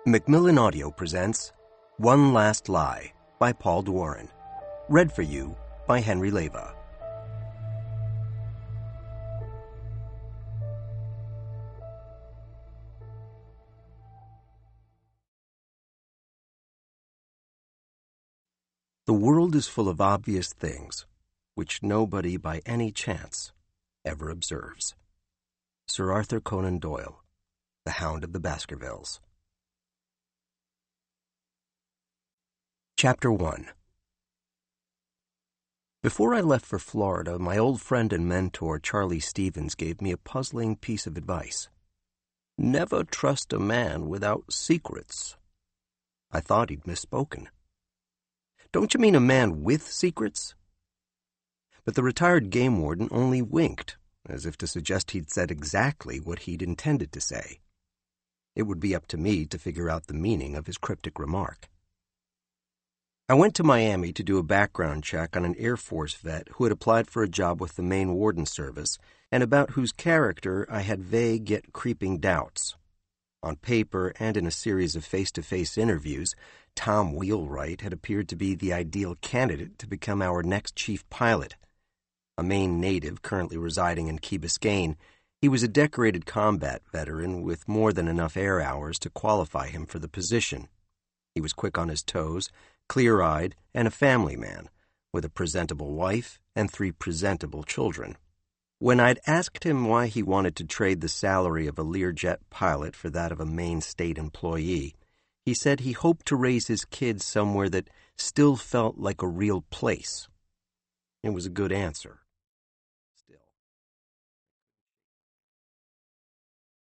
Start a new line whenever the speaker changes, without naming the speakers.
Macmillan Audio presents One Last Lie by Paul Dworin. Read for you by Henry Leva. The world is full of obvious things which nobody by any chance ever observes. Sir Arthur Conan Doyle, The Hound of the Baskervilles. Chapter 1. Before I left for Florida, my old friend and mentor Charlie Stevens gave me a puzzling piece of advice. Never trust a man without secrets. I thought he'd misspoken. Don't you mean a man with secrets? But the retired game warden only winked, as if to suggest he'd said exactly what he'd intended to say. It would be up to me to figure out the meaning of his cryptic remark. I went to Miami to do a background check on an Air Force vet who had applied for a job with the Maine Warden Service and about whose character I had vague yet creeping doubts. On paper and in a series of face-to-face interviews, Tom Wheelwright had appeared to be the ideal candidate to become our next chief pilot. A Maine native currently residing in Key Biscayne, he was a decorated combat veteran with more than enough air hours to qualify him for the position. He was quick on his toes, clear-eyed, and a family man, with a presentable wife and 3 presentable children. When I'd asked him why he wanted to trade the salary of a Learjet pilot for that of a Maine state employee, he said he hoped to raise his kids somewhere that still felt like a real place. It was a good answer.